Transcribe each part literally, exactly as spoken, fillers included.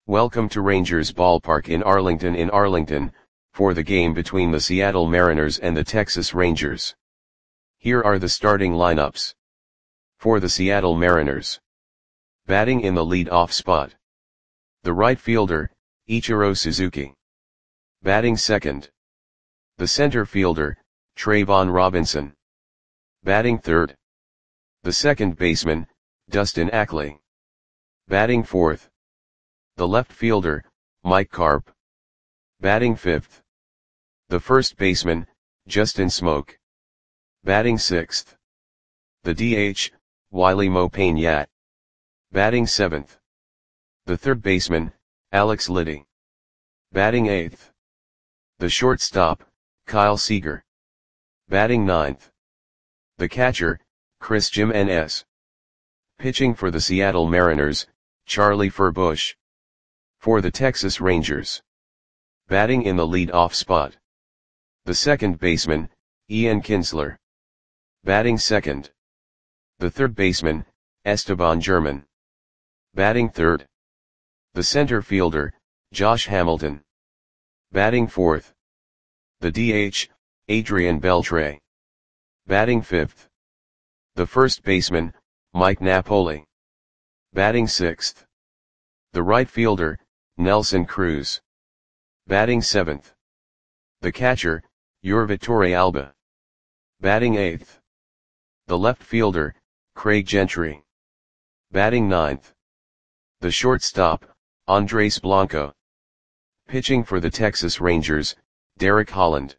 Welcome to Rangers Ballpark in Arlington in Arlington, for the game between the Seattle Mariners and the Texas Rangers. Here are the starting lineups. For the Seattle Mariners. Batting in the lead-off spot. The right fielder, Ichiro Suzuki. Batting second. The center fielder, Trayvon Robinson. Batting third. The second baseman, Dustin Ackley. Batting fourth. The left fielder, Mike Carp. Batting fifth. The first baseman, Justin Smoak. Batting sixth. The D H, Wily Mo Pena. Batting seventh. The third baseman, Alex Liddy. Batting eighth. The shortstop, Kyle Seager. Batting ninth. The catcher, Chris Jimenez. Pitching for the Seattle Mariners, Charlie Furbush. For the Texas Rangers. Batting in the lead-off spot. The second baseman, Ian Kinsler. Batting second. The third baseman, Esteban German. Batting third. The center fielder, Josh Hamilton. Batting fourth. The D H, Adrian Beltre. Batting fifth. The first baseman, Mike Napoli. Batting sixth. The right fielder, Nelson Cruz. Batting seventh. The catcher, Yurvatore Alba. Batting eighth. The left fielder, Craig Gentry. Batting ninth. The shortstop, Andres Blanco. Pitching for the Texas Rangers, Derek Holland.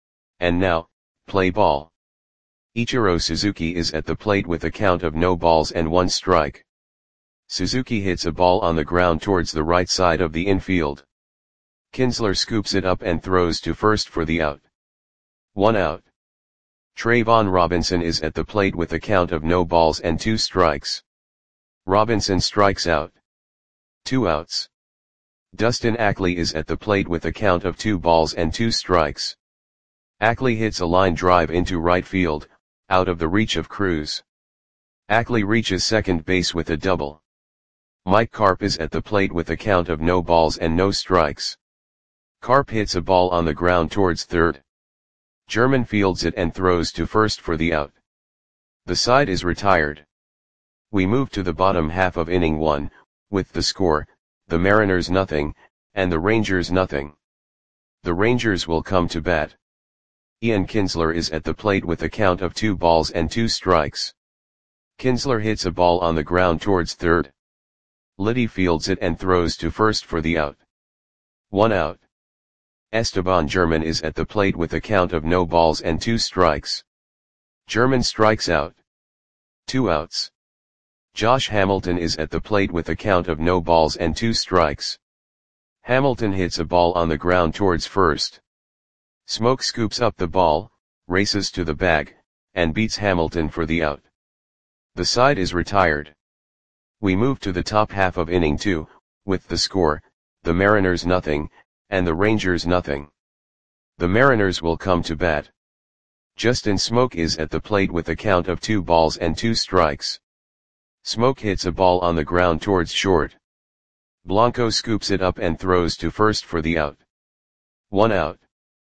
And now, play ball. Ichiro Suzuki is at the plate with a count of no balls and one strike. Suzuki hits a ball on the ground towards the right side of the infield. Kinsler scoops it up and throws to first for the out. One out. Trayvon Robinson is at the plate with a count of no balls and two strikes. Robinson strikes out. Two outs. Dustin Ackley is at the plate with a count of two balls and two strikes. Ackley hits a line drive into right field, out of the reach of Cruz. Ackley reaches second base with a double. Mike Carp is at the plate with a count of no balls and no strikes. Carp hits a ball on the ground towards third. German fields it and throws to first for the out. The side is retired. We move to the bottom half of inning one, with the score, the Mariners nothing, and the Rangers nothing. The Rangers will come to bat. Ian Kinsler is at the plate with a count of two balls and two strikes. Kinsler hits a ball on the ground towards third. Liddy fields it and throws to first for the out. One out. Esteban German is at the plate with a count of no balls and two strikes. German strikes out. Two outs. Josh Hamilton is at the plate with a count of no balls and two strikes. Hamilton hits a ball on the ground towards first. Smoak scoops up the ball, races to the bag, and beats Hamilton for the out. The side is retired. We move to the top half of inning two, with the score, the Mariners nothing, and the Rangers nothing. The Mariners will come to bat. Justin Smoak is at the plate with a count of two balls and two strikes. Smoak hits a ball on the ground towards short. Blanco scoops it up and throws to first for the out. One out.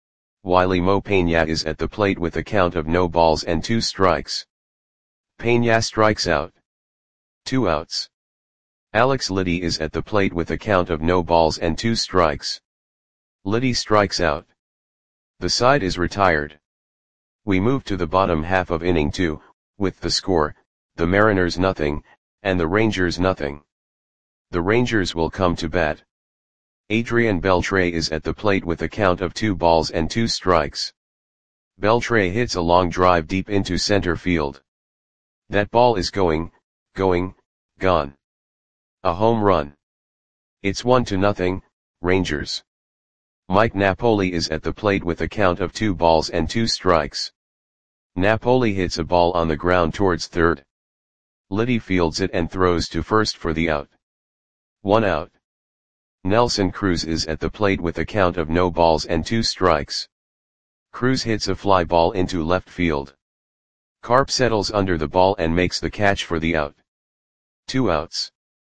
Wily Mo Pena is at the plate with a count of no balls and two strikes. Pena strikes out. Two outs. Alex Liddy is at the plate with a count of no balls and two strikes. Liddy strikes out. The side is retired. We move to the bottom half of inning two, with the score, the Mariners nothing, and the Rangers nothing. The Rangers will come to bat. Adrian Beltre is at the plate with a count of two balls and two strikes. Beltre hits a long drive deep into center field. That ball is going, going, gone. A home run. It's one to nothing, Rangers. Mike Napoli is at the plate with a count of two balls and two strikes. Napoli hits a ball on the ground towards third. Liddy fields it and throws to first for the out. One out. Nelson Cruz is at the plate with a count of no balls and two strikes. Cruz hits a fly ball into left field. Carp settles under the ball and makes the catch for the out. Two outs.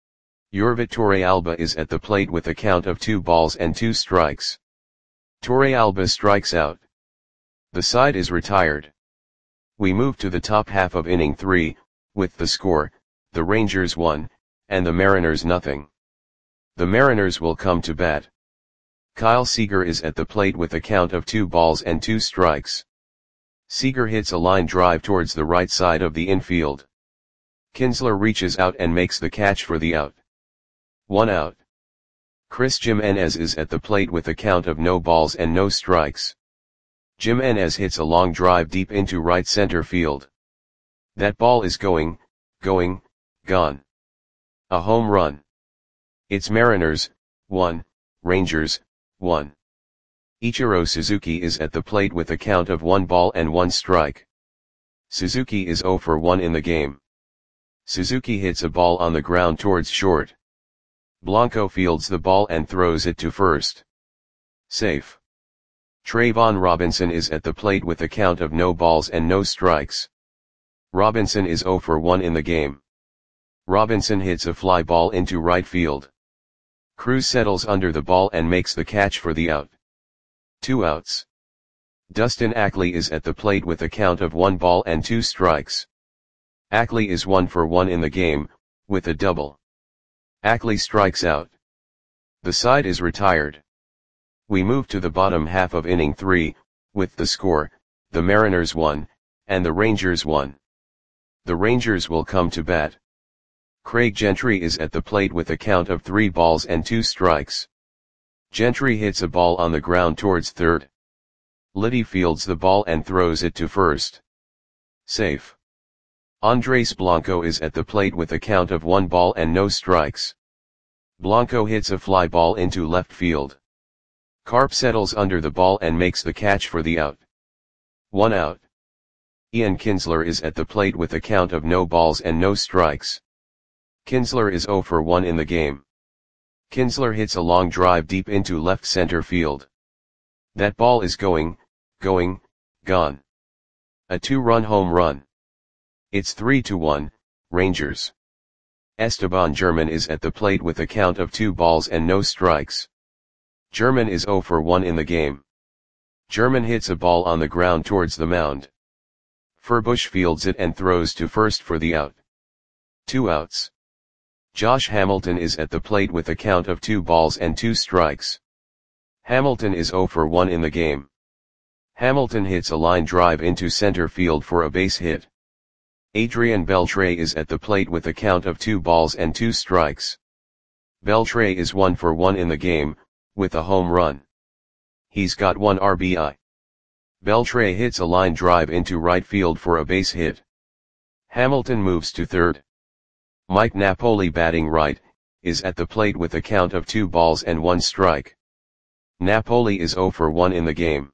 Yorvit Torrealba is at the plate with a count of two balls and two strikes. Torrealba strikes out. The side is retired. We move to the top half of inning three, with the score, the Rangers one, and the Mariners nothing. The Mariners will come to bat. Kyle Seager is at the plate with a count of two balls and two strikes. Seager hits a line drive towards the right side of the infield. Kinsler reaches out and makes the catch for the out. One out. Chris Jimenez is at the plate with a count of no balls and no strikes. Jimenez hits a long drive deep into right center field. That ball is going, going, gone. A home run. It's Mariners, one, Rangers, one. Ichiro Suzuki is at the plate with a count of one ball and one strike. Suzuki is zero for one in the game. Suzuki hits a ball on the ground towards short. Blanco fields the ball and throws it to first. Safe. Trayvon Robinson is at the plate with a count of no balls and no strikes. Robinson is zero for one in the game. Robinson hits a fly ball into right field. Cruz settles under the ball and makes the catch for the out. Two outs. Dustin Ackley is at the plate with a count of one ball and two strikes. Ackley is one for one in the game, with a double. Ackley strikes out. The side is retired. We move to the bottom half of inning three, with the score, the Mariners one, and the Rangers one. The Rangers will come to bat. Craig Gentry is at the plate with a count of three balls and two strikes. Gentry hits a ball on the ground towards third. Liddy fields the ball and throws it to first. Safe. Andres Blanco is at the plate with a count of one ball and no strikes. Blanco hits a fly ball into left field. Carp settles under the ball and makes the catch for the out. One out. Ian Kinsler is at the plate with a count of no balls and no strikes. Kinsler is zero for one in the game. Kinsler hits a long drive deep into left center field. That ball is going, going, gone. A two-run home run. It's three to one, Rangers. Esteban German is at the plate with a count of two balls and no strikes. German is zero for one in the game. German hits a ball on the ground towards the mound. Furbush fields it and throws to first for the out. Two outs. Josh Hamilton is at the plate with a count of two balls and two strikes. Hamilton is zero for one in the game. Hamilton hits a line drive into center field for a base hit. Adrian Beltre is at the plate with a count of two balls and two strikes. Beltre is one for one in the game, with a home run. He's got one R B I. Beltre hits a line drive into right field for a base hit. Hamilton moves to third. Mike Napoli, batting right, is at the plate with a count of two balls and one strike. Napoli is zero for one in the game.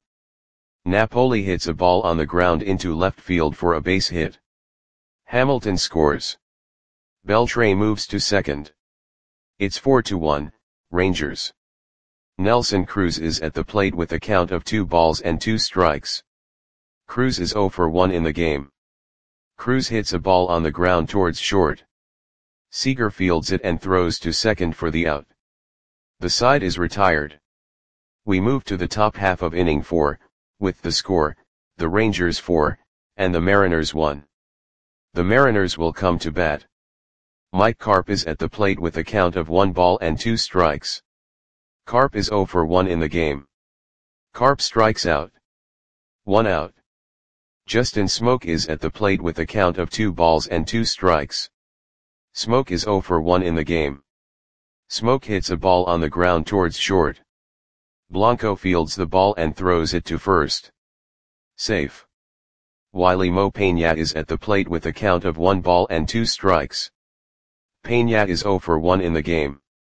Napoli hits a ball on the ground into left field for a base hit. Hamilton scores. Beltre moves to second. It's four to one, Rangers. Nelson Cruz is at the plate with a count of two balls and two strikes. Cruz is zero for one in the game. Cruz hits a ball on the ground towards short. Seager fields it and throws to second for the out. The side is retired. We move to the top half of inning four, with the score, the Rangers four, and the Mariners one. The Mariners will come to bat. Mike Carp is at the plate with a count of one ball and two strikes. Carp is zero for one in the game. Carp strikes out. One out. Justin Smoke is at the plate with a count of two balls and two strikes. Smoke is zero for one in the game. Smoke hits a ball on the ground towards short. Blanco fields the ball and throws it to first. Safe. Wiley Mo Peña is at the plate with a count of one ball and two strikes. Peña is zero for one in the game.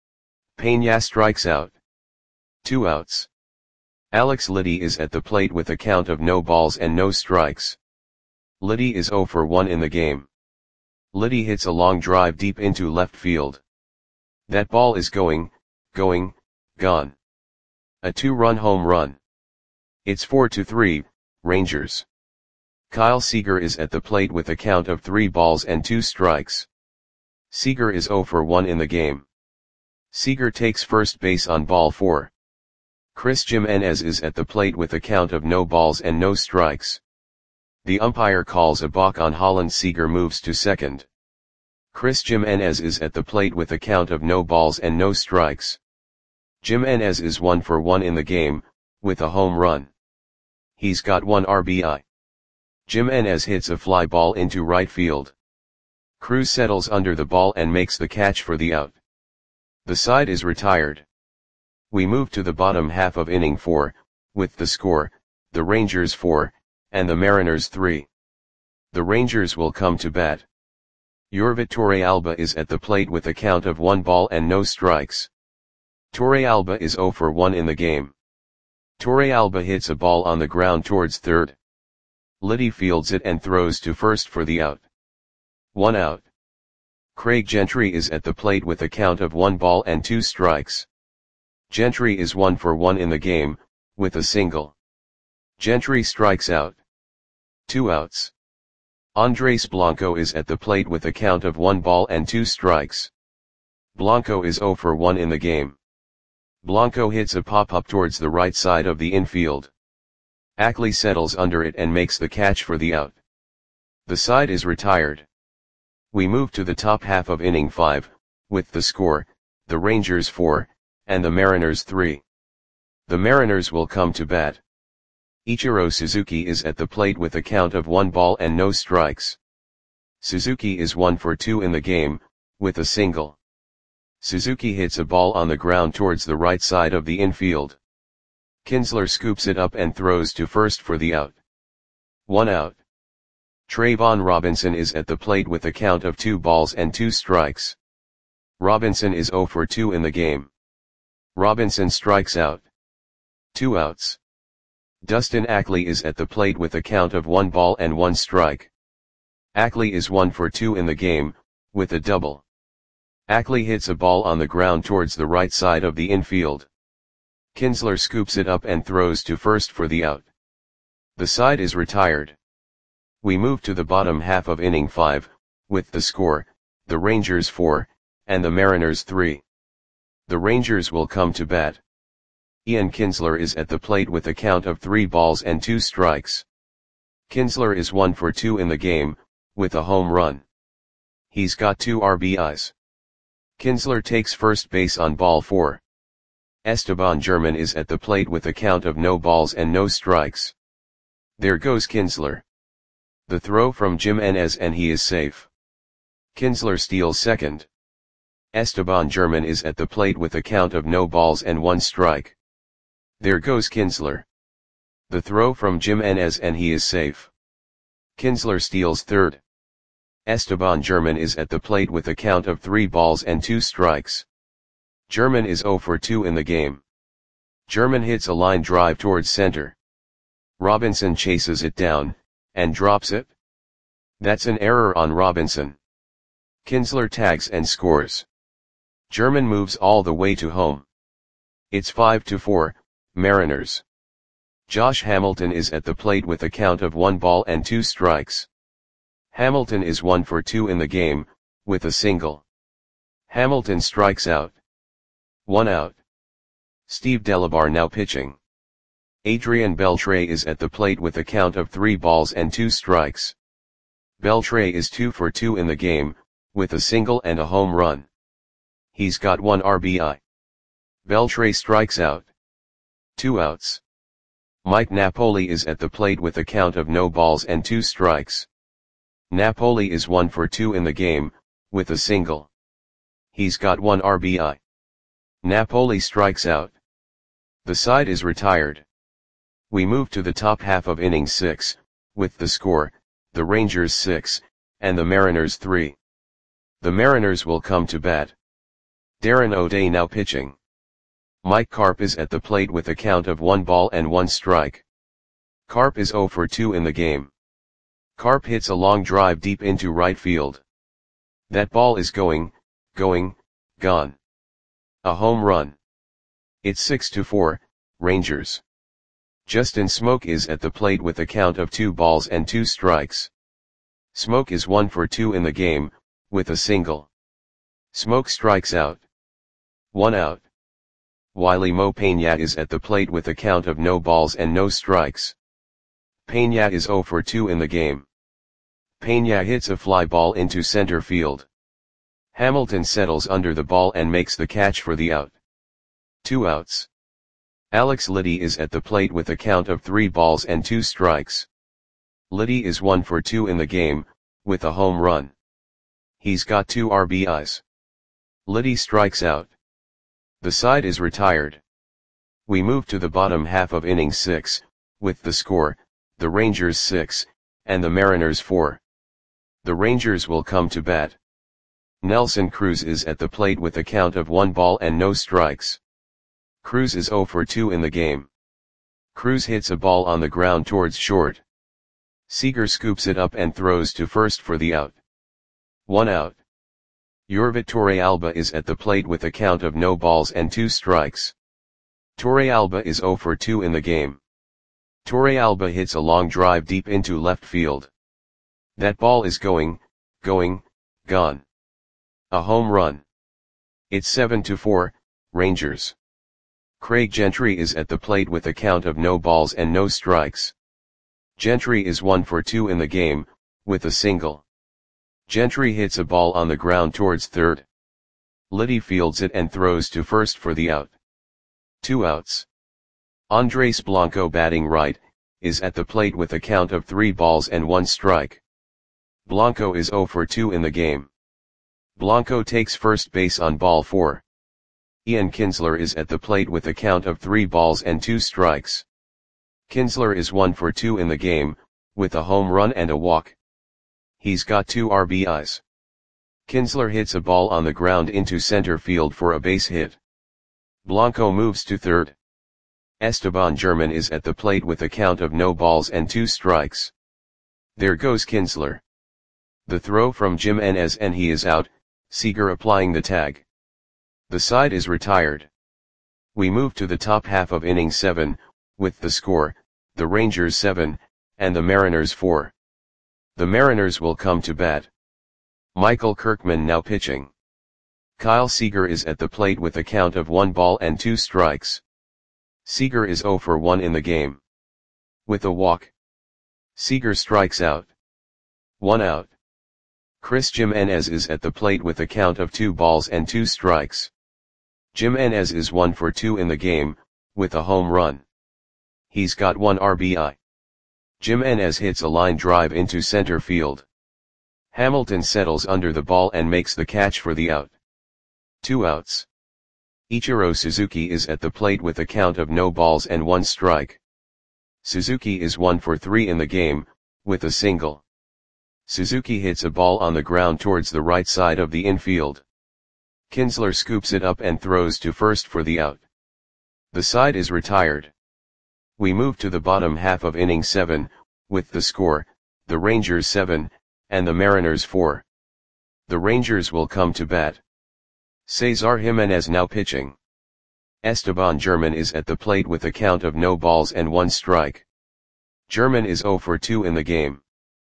Peña strikes out. Two outs. Alex Liddy is at the plate with a count of no balls and no strikes. Liddy is zero for one in the game. Liddy hits a long drive deep into left field. That ball is going, going, gone. A two-run home run. It's four to three, Rangers. Kyle Seager is at the plate with a count of three balls and two strikes. Seager is zero for one in the game. Seager takes first base on ball four. Chris Jimenez is at the plate with a count of no balls and no strikes. The umpire calls a balk on Holland. Seager moves to second. Chris Jimenez is at the plate with a count of no balls and no strikes. Jimenez is one for one in the game, with a home run. He's got one R B I. Jimenez hits a fly ball into right field. Cruz settles under the ball and makes the catch for the out. The side is retired. We move to the bottom half of inning four, with the score, the Rangers four, and the Mariners three. The Rangers will come to bat. Yorvit Torrealba is at the plate with a count of one ball and no strikes. Torrealba is zero for one in the game. Torrealba hits a ball on the ground towards third. Liddy fields it and throws to first for the out. One out. Craig Gentry is at the plate with a count of one ball and two strikes. Gentry is one for one in the game, with a single. Gentry strikes out. Two outs. Andres Blanco is at the plate with a count of one ball and two strikes. Blanco is zero for one in the game. Blanco hits a pop-up towards the right side of the infield. Ackley settles under it and makes the catch for the out. The side is retired. We move to the top half of inning five, with the score, the Rangers four, and the Mariners three. The Mariners will come to bat. Ichiro Suzuki is at the plate with a count of one ball and no strikes. Suzuki is one for two in the game, with a single. Suzuki hits a ball on the ground towards the right side of the infield. Kinsler scoops it up and throws to first for the out. One out. Trayvon Robinson is at the plate with a count of two balls and two strikes. Robinson is zero for two in the game. Robinson strikes out. Two outs. Dustin Ackley is at the plate with a count of one ball and one strike. Ackley is one for two in the game, with a double. Ackley hits a ball on the ground towards the right side of the infield. Kinsler scoops it up and throws to first for the out. The side is retired. We move to the bottom half of inning five, with the score, the Rangers four, and the Mariners three. The Rangers will come to bat. Ian Kinsler is at the plate with a count of three balls and two strikes. Kinsler is one for two in the game, with a home run. He's got two R B Is. Kinsler takes first base on ball four. Esteban German is at the plate with a count of no balls and no strikes. There goes Kinsler. The throw from Jimenez and he is safe. Kinsler steals second. Esteban German is at the plate with a count of no balls and one strike. There goes Kinsler. The throw from Jimenez and he is safe. Kinsler steals third. Esteban German is at the plate with a count of three balls and two strikes. German is zero for two in the game. German hits a line drive towards center. Robinson chases it down, and drops it. That's an error on Robinson. Kinsler tags and scores. German moves all the way to home. It's five to four, Mariners. Josh Hamilton is at the plate with a count of one ball and two strikes. Hamilton is one for two in the game, with a single. Hamilton strikes out. One out. Steve Delabar now pitching. Adrian Beltre is at the plate with a count of three balls and two strikes. Beltre is two for two in the game, with a single and a home run. He's got one R B I. Beltre strikes out. Two outs. Mike Napoli is at the plate with a count of no balls and two strikes. Napoli is one for two in the game, with a single. He's got one R B I. Napoli strikes out. The side is retired. We move to the top half of inning six, with the score, the Rangers six, and the Mariners three. The Mariners will come to bat. Darren O'Day now pitching. Mike Carp is at the plate with a count of one ball and one strike. Carp is zero for two in the game. Carp hits a long drive deep into right field. That ball is going, going, gone. A home run. It's six to four, Rangers. Justin Smoke is at the plate with a count of two balls and two strikes. Smoke is one for two in the game, with a single. Smoke strikes out. One out. Wiley Mo Peña is at the plate with a count of no balls and no strikes. Peña is zero for two in the game. Peña hits a fly ball into center field. Hamilton settles under the ball and makes the catch for the out. Two outs. Alex Liddy is at the plate with a count of three balls and two strikes. Liddy is one for two in the game, with a home run. He's got two R B Is. Liddy strikes out. The side is retired. We move to the bottom half of inning six, with the score, the Rangers six, and the Mariners four. The Rangers will come to bat. Nelson Cruz is at the plate with a count of one ball and no strikes. Cruz is zero for two in the game. Cruz hits a ball on the ground towards short. Seager scoops it up and throws to first for the out. One out. Yorvit Torrealba is at the plate with a count of no balls and two strikes. Torrealba is zero for two in the game. Torrealba hits a long drive deep into left field. That ball is going, going, gone. A home run. It's seven to four, Rangers. Craig Gentry is at the plate with a count of no balls and no strikes. Gentry is one for two in the game, with a single. Gentry hits a ball on the ground towards third. Liddy fields it and throws to first for the out. Two outs. Andres Blanco, batting right, is at the plate with a count of three balls and one strike. Blanco is zero for two in the game. Blanco takes first base on ball four. Ian Kinsler is at the plate with a count of three balls and two strikes. Kinsler is one for two in the game, with a home run and a walk. He's got two R B Is. Kinsler hits a ball on the ground into center field for a base hit. Blanco moves to third. Esteban German is at the plate with a count of no balls and two strikes. There goes Kinsler. The throw from Jimenez and he is out, Seager applying the tag. The side is retired. We move to the top half of inning seven, with the score, the Rangers seven, and the Mariners four. The Mariners will come to bat. Michael Kirkman now pitching. Kyle Seager is at the plate with a count of one ball and two strikes. Seager is zero for one in the game. With a walk. Seager strikes out. One out. Chris Jimenez is at the plate with a count of two balls and two strikes. Jimenez is one for two in the game, with a home run. He's got one R B I. Jimenez hits a line drive into center field. Hamilton settles under the ball and makes the catch for the out. Two outs. Ichiro Suzuki is at the plate with a count of no balls and one strike. Suzuki is one for three in the game, with a single. Suzuki hits a ball on the ground towards the right side of the infield. Kinsler scoops it up and throws to first for the out. The side is retired. We move to the bottom half of inning seven, with the score, the Rangers seven, and the Mariners four. The Rangers will come to bat. Cesar Jimenez now pitching. Esteban German is at the plate with a count of no balls and one strike. German is zero for two in the game.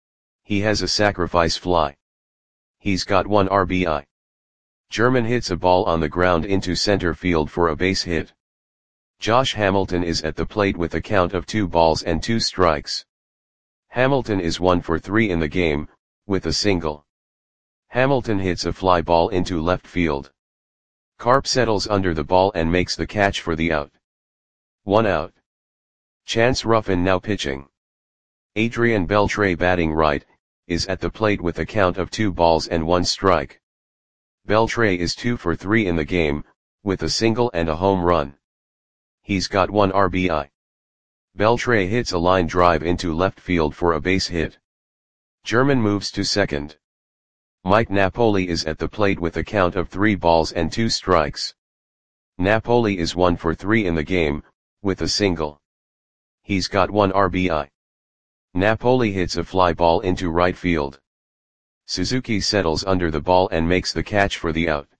He has a sacrifice fly. He's got one R B I. German hits a ball on the ground into center field for a base hit. Josh Hamilton is at the plate with a count of two balls and two strikes. Hamilton is one for three in the game, with a single. Hamilton hits a fly ball into left field. Carp settles under the ball and makes the catch for the out. One out. Chance Ruffin now pitching. Adrian Beltre, batting right, is at the plate with a count of two balls and one strike. Beltre is two for three in the game, with a single and a home run. He's got one R B I. Beltre hits a line drive into left field for a base hit. German moves to second. Mike Napoli is at the plate with a count of three balls and two strikes. Napoli is one for three in the game, with a single. He's got one R B I. Napoli hits a fly ball into right field. Suzuki settles under the ball and makes the catch for the out.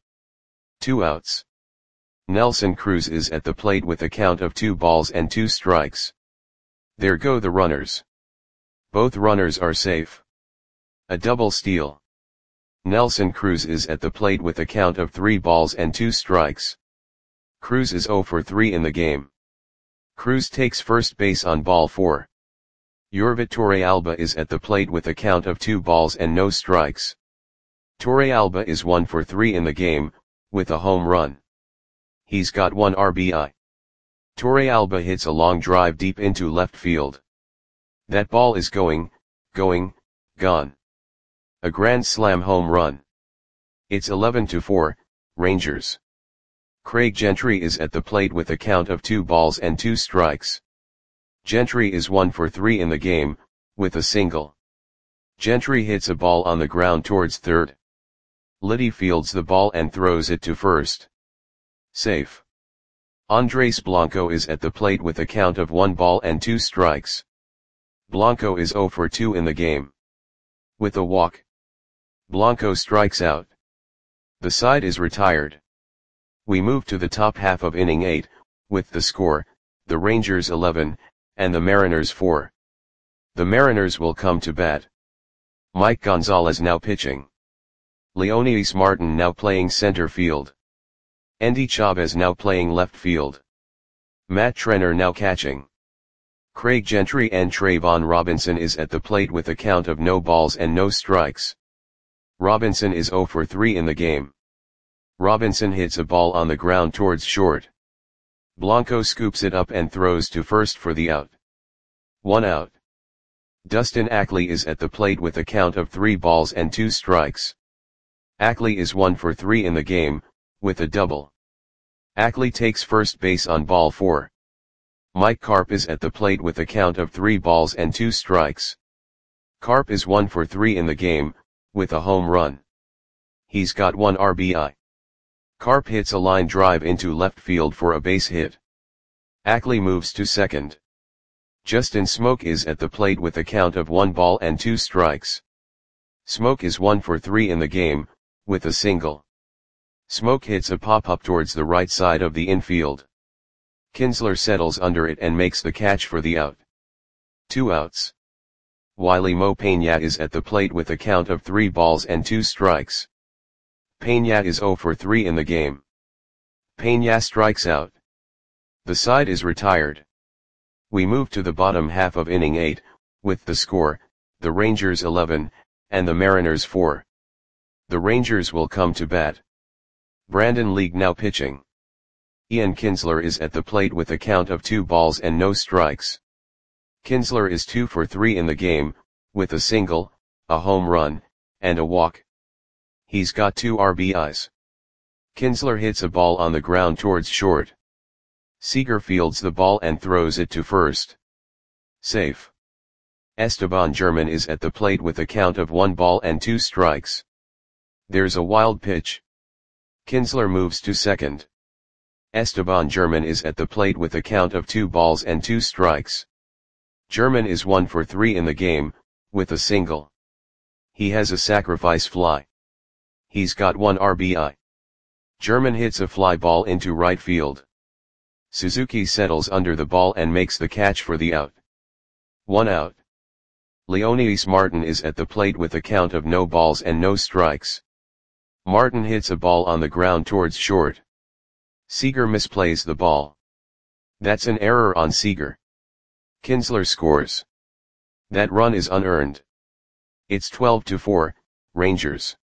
Two outs. Nelson Cruz is at the plate with a count of two balls and two strikes. There go the runners. Both runners are safe. A double steal. Nelson Cruz is at the plate with a count of three balls and two strikes. Cruz is zero for three in the game. Cruz takes first base on ball four. Yorvit Torrealba is at the plate with a count of two balls and no strikes. Torrealba is one for three in the game, with a home run. He's got one R B I. Torrealba hits a long drive deep into left field. That ball is going, going, gone. A grand slam home run. It's eleven to four, Rangers. Craig Gentry is at the plate with a count of two balls and two strikes. Gentry is one for three in the game, with a single. Gentry hits a ball on the ground towards third. Liddy fields the ball and throws it to first. Safe. Andres Blanco is at the plate with a count of one ball and two strikes. Blanco is zero for two in the game. With a walk, Blanco strikes out. The side is retired. We move to the top half of inning eight, with the score, the Rangers eleven, and the Mariners four. The Mariners will come to bat. Mike Gonzalez now pitching. Leonidas Martin now playing center field. Endy Chavez now playing left field. Matt Trenner now catching. Craig Gentry and Trayvon Robinson is at the plate with a count of no balls and no strikes. Robinson is zero for three in the game. Robinson hits a ball on the ground towards short. Blanco scoops it up and throws to first for the out. One out. Dustin Ackley is at the plate with a count of three balls and two strikes. Ackley is one for three in the game, with a double. Ackley takes first base on ball four. Mike Carp is at the plate with a count of three balls and two strikes. Carp is one for three in the game, with a home run. He's got one R B I. Carp hits a line drive into left field for a base hit. Ackley moves to second. Justin Smoke is at the plate with a count of one ball and two strikes. Smoke is one for three in the game, with a single. Smoke hits a pop-up towards the right side of the infield. Kinsler settles under it and makes the catch for the out. Two outs. Wiley Mo Peña is at the plate with a count of three balls and two strikes. Peña is zero for three in the game. Peña strikes out. The side is retired. We move to the bottom half of inning eight, with the score, the Rangers eleven, and the Mariners four. The Rangers will come to bat. Brandon League now pitching. Ian Kinsler is at the plate with a count of two balls and no strikes. Kinsler is two for three in the game, with a single, a home run, and a walk. He's got two R B Is. Kinsler hits a ball on the ground towards short. Seager fields the ball and throws it to first. Safe. Esteban German is at the plate with a count of one ball and two strikes. There's a wild pitch. Kinsler moves to second. Esteban German is at the plate with a count of two balls and two strikes. German is one for three in the game, with a single. He has a sacrifice fly. He's got one R B I. German hits a fly ball into right field. Suzuki settles under the ball and makes the catch for the out. One out. Leonidas Martin is at the plate with a count of no balls and no strikes. Martin hits a ball on the ground towards short. Seager misplays the ball. That's an error on Seager. Kinsler scores. That run is unearned. It's twelve to four, Rangers.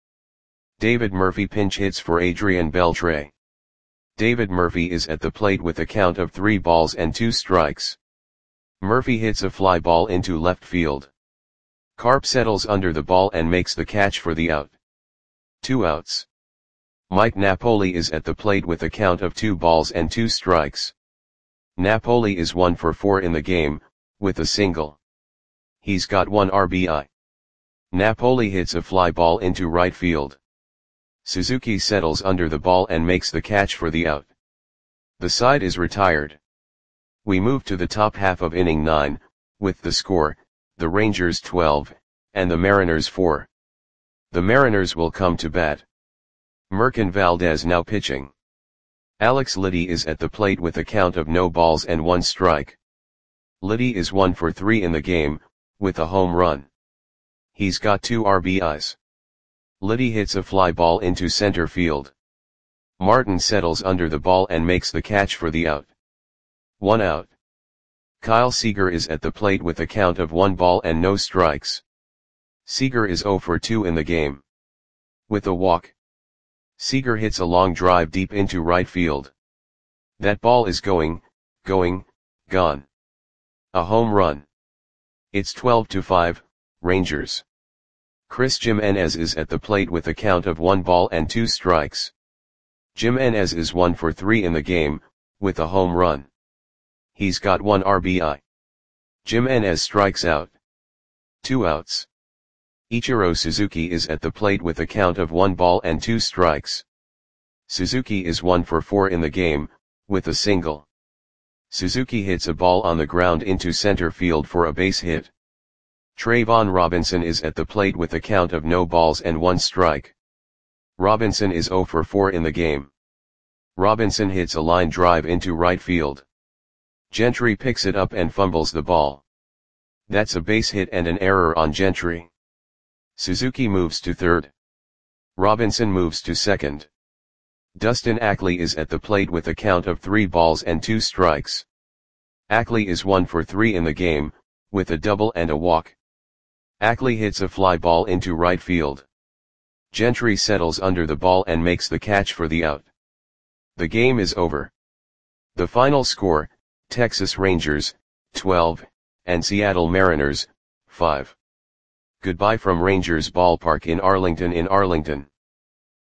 David Murphy pinch hits for Adrian Beltre. David Murphy is at the plate with a count of three balls and two strikes. Murphy hits a fly ball into left field. Carp settles under the ball and makes the catch for the out. Two outs. Mike Napoli is at the plate with a count of two balls and two strikes. Napoli is one for four in the game, with a single. He's got one R B I. Napoli hits a fly ball into right field. Suzuki settles under the ball and makes the catch for the out. The side is retired. We move to the top half of inning nine, with the score, the Rangers twelve, and the Mariners four. The Mariners will come to bat. Merkin Valdez now pitching. Alex Liddy is at the plate with a count of no balls and one strike. Liddy is one for three in the game, with a home run. He's got two R B Is. Liddy hits a fly ball into center field. Martin settles under the ball and makes the catch for the out. One out. Kyle Seager is at the plate with a count of one ball and no strikes. Seager is zero for two in the game. With a walk, Seager hits a long drive deep into right field. That ball is going, going, gone. A home run. It's twelve to five, Rangers. Chris Jimenez is at the plate with a count of one ball and two strikes. Jimenez is one for three in the game, with a home run. He's got one R B I. Jimenez strikes out. Two outs. Ichiro Suzuki is at the plate with a count of one ball and two strikes. Suzuki is one for four in the game, with a single. Suzuki hits a ball on the ground into center field for a base hit. Trayvon Robinson is at the plate with a count of no balls and one strike. Robinson is zero for four in the game. Robinson hits a line drive into right field. Gentry picks it up and fumbles the ball. That's a base hit and an error on Gentry. Suzuki moves to third. Robinson moves to second. Dustin Ackley is at the plate with a count of three balls and two strikes. Ackley is one for three in the game, with a double and a walk. Ackley hits a fly ball into right field. Gentry settles under the ball and makes the catch for the out. The game is over. The final score, Texas Rangers, twelve, and Seattle Mariners, five. Goodbye from Rangers Ballpark in Arlington in Arlington.